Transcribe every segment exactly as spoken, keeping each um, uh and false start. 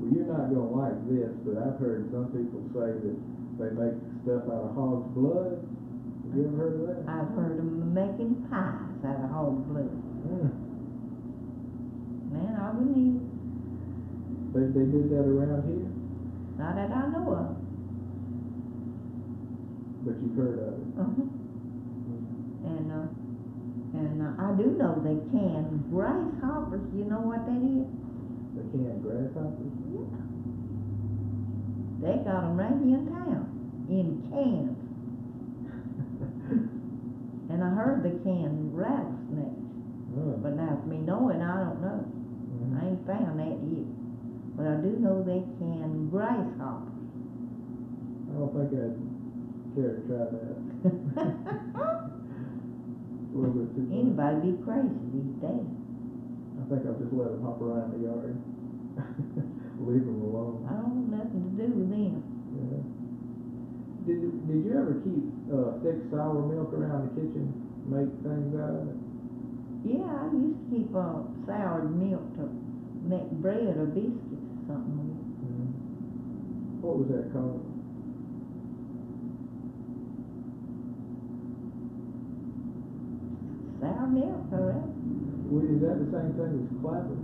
Well, you're not gonna like this, but I've heard some people say that they make stuff out of hog's blood. Have you ever heard of that? I've heard them making pies out of hog blood. Mm. Man, I wouldn't eat it. They, they did that around here, Not that I know of. but you've heard of it. Uh-huh. And, uh, and uh, I do know they can grasshoppers. You know what that is? They can grasshoppers. Yeah. They got them right here in town, in cans. And I heard they can rattlesnakes. Oh. But now, for me knowing, I don't know. Mhm. I ain't found that yet. But I do know they can grasshoppers. I don't think I'd care to try that. A little bit too much. Anybody be crazy these days. I think I'll just let them hop around the yard. Leave them alone. I don't want nothing to do with them. Yeah. Did Did you ever keep uh, thick sour milk around the kitchen, make things out of it? Yeah, I used to keep uh, sour milk to make bread or biscuits or something with. Mm-hmm. What was that called? Sour milk, correct? Well, is that the same thing as clabber?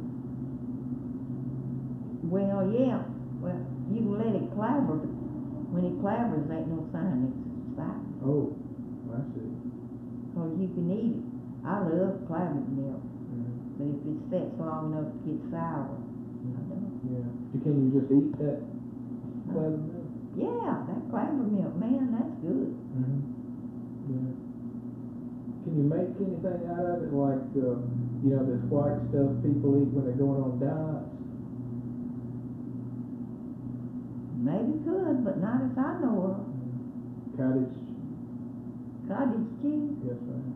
Well, yeah. Well, you can let it clabber, but when it clabbers, ain't no sign it's sour. Oh, I see. Because you can eat it. I love clabbered milk, Mm-hmm. but if it sits long enough to get sour, I don't. Yeah. Can you just eat that clabber milk? Yeah, that clabber milk, man, that's good. Mm-hmm. Yeah. Can you make anything out of it, like uh, you know, this white stuff people eat when they're going on diets? Maybe could, but not as I know of. Cottage. Cottage cheese, Yes, ma'am.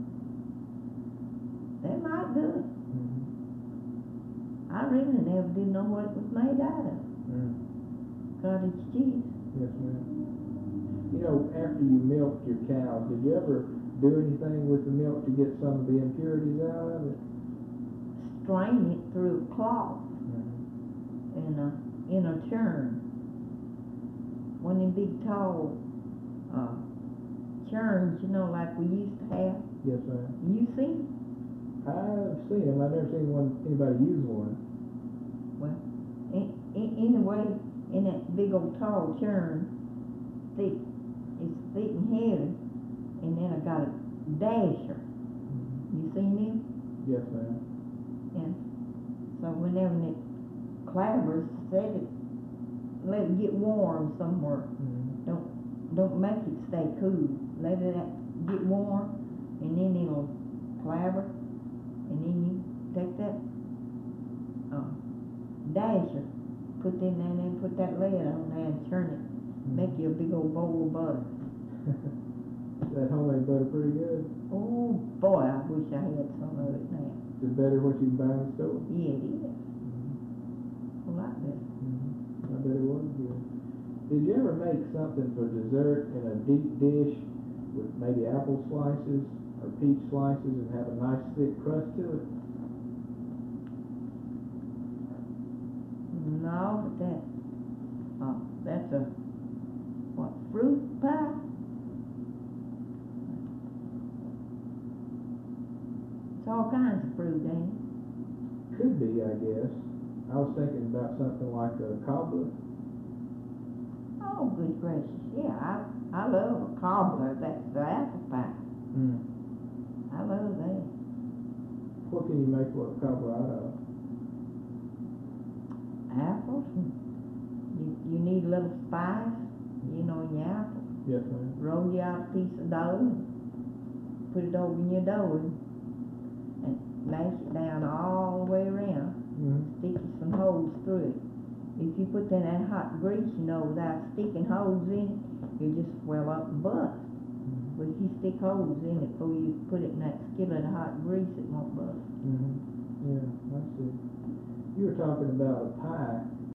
they might do it. Mm-hmm. I really never did know what it was made out of. Mm. Cottage cheese. Yes, ma'am. You know, after you milked your cows, did you ever do anything with the milk to get some of the impurities out of it? Strain it through a cloth Mm-hmm. in a, in a churn. One of them big tall uh, churns, you know, like we used to have. Yes, ma'am. You see? I've seen them. I've never seen one anybody use one. Well, in, in, anyway, in that big old tall churn, thick, it's thick and heavy, and then I got a dasher. You seen them? Yes, ma'am. And so whenever it clabbers, set it, let it get warm somewhere. Mm-hmm. Don't don't make it stay cool. Let it get warm, and then it'll clabber, and then you take that uh, dasher, put in there, and then put that lid on there and turn it. Mm-hmm. Make you a big old bowl of butter. That homemade butter pretty good. Oh boy, I wish I had some of it now. Is it better what you can buy in the store? Yeah, it is. Mm-hmm. A lot better. Mm-hmm. I bet it was good. Did you ever make something for dessert in a deep dish with maybe apple slices or peach slices and have a nice thick crust to it? No, but that, uh, that's a, what, fruit pie? It's all kinds of fruit, ain't it? Could be, I guess. I was thinking about something like a cobbler. Oh, good gracious, yeah, I, I love a cobbler, that's the apple pie. Mm. I love that. What can you make a cobbler out of? Apples, and you, you need a little spice, you know, in your apple. Yes, ma'am. Roll you out a piece of dough, and put it over in your dough, and, and mash it down all the way around. Mm-hmm. Stick some holes through it. If you put that in that hot grease, you know, without sticking holes in it, you just swell up and bust. Mm-hmm. But if you stick holes in it before you put it in that skillet of hot grease, it won't bust. Mm-hmm. Yeah, I see. You were talking about a pie.